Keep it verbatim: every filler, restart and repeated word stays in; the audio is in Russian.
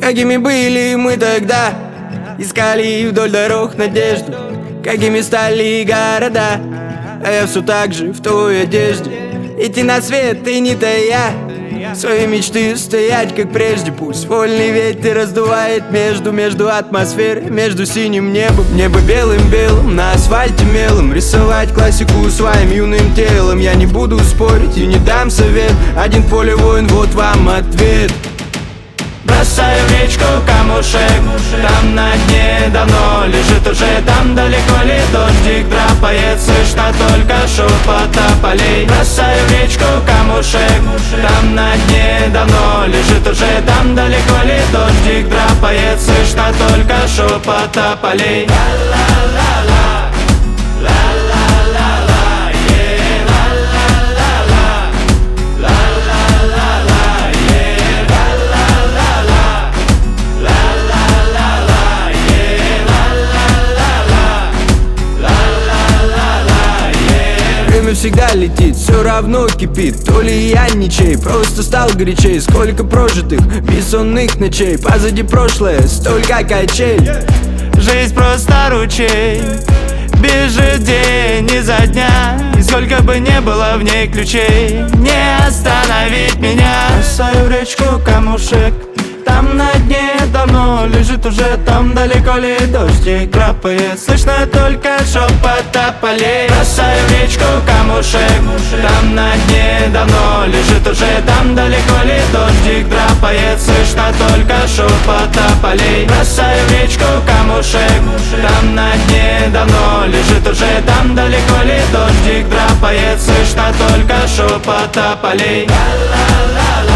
Какими были мы тогда, искали вдоль дорог надежду, какими стали города, а я все так же в той одежде. Идти на свет и не тая свои мечты, стоять как прежде. Пусть вольный ветер раздувает между, между атмосферой, между синим небом. Небо белым-белым, на асфальте мелом рисовать классику своим юным телом. Я не буду спорить и не дам совет, один поле воин, вот вам ответ. Бросаю в речку камушек, там на дне давно лежит уже, там далеко ли дождик драпает, слышно только шепот тополей. Бросаю в речку камушек, там на дне давно лежит уже, там далеко ли дождик драпает, слышно только шепот тополей. Время всегда летит, все равно кипит. То ли я ничей, просто стал горячей. Сколько прожитых бессонных ночей, позади прошлое, столько качелей. Жизнь просто ручей, бежит день изо дня, и сколько бы не было в ней ключей, не остановить меня. Бросаю в речку камушек, там на дне давно лежит уже, там далеко ли дождик крапает, слышно только шепот тополей. Бросаю в речку камушек, там на дне давно лежит уже, там далеко ли дождик драпает, слышно только шепот тополей. Бросаю в речку камушек, там на дне давно лежит уже, там далеко ли дождик драпает, слышно только шепот тополей.